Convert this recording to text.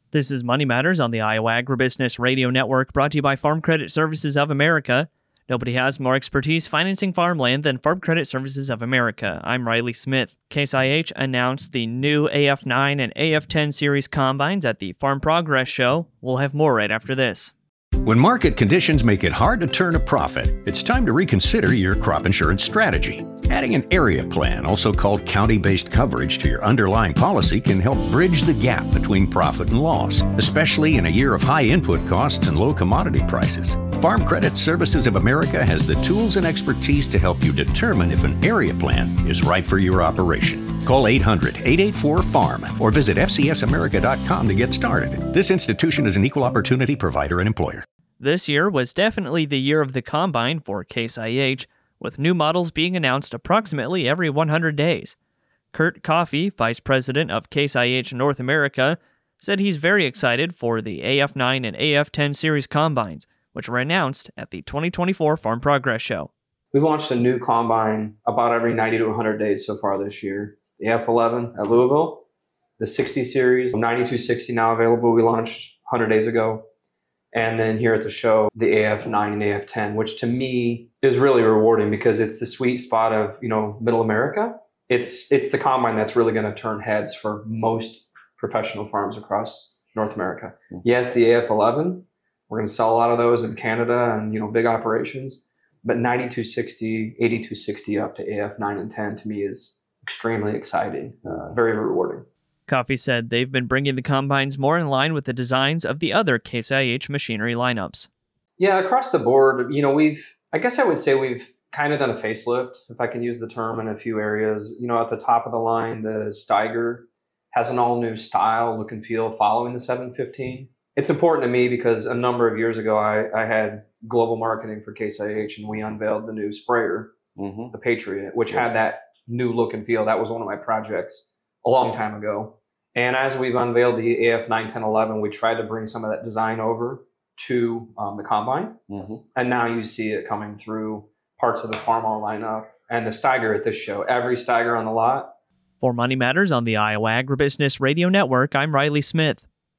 This is Money Matters on the Iowa Agribusiness Radio Network, brought to you by Farm Credit Services of America. Nobody has more expertise financing farmland than Farm Credit Services of America. I'm Riley Smith. Case IH announced the new AF9 and AF10 series combines at the Farm Progress Show. We'll have more right after this. When market conditions make it hard to turn a profit, it's time to reconsider your crop insurance strategy. Adding an area plan, also called county-based coverage, to your underlying policy can help bridge the gap between profit and loss, especially in a year of high input costs and low commodity prices. Farm Credit Services of America has the tools and expertise to help you determine if an area plan is right for your operation. Call 800-884-FARM or visit fcsamerica.com to get started. This institution is an equal opportunity provider and employer. This year was definitely the year of the combine for Case IH, with new models being announced approximately every 100 days. Kurt Coffey, Vice President of Case IH North America, said he's very excited for the AF9 and AF10 series combines, which were announced at the 2024 Farm Progress Show. We've launched a new combine about every 90 to 100 days so far this year. The F11 at Louisville, the 60 series, 9260 now available. We launched 100 days ago. And then here at the show, the AF9 and AF10, which to me is really rewarding because it's the sweet spot of, middle America. It's the combine that's really going to turn heads for most professional farms across North America. Yes, the AF11, we're going to sell a lot of those in Canada and, big operations. But 9260, 8260 up to AF9 and 10 to me is extremely exciting, very rewarding. Coffey said they've been bringing the combines more in line with the designs of the other Case IH machinery lineups. Yeah, across the board, I guess I would say we've kind of done a facelift, if I can use the term, in a few areas. At the top of the line, the Steiger has an all-new style, look and feel following the 715. It's important to me because a number of years ago, I had global marketing for Case IH, and we unveiled the new sprayer, the Patriot, which had that new look and feel. That was one of my projects a long time ago. And as we've unveiled the AF9, 10, 11, we tried to bring some of that design over to the combine. And now you see it coming through parts of the Farmall lineup and the Steiger at this show. Every Steiger on the lot. For Money Matters on the Iowa Agribusiness Radio Network, I'm Riley Smith.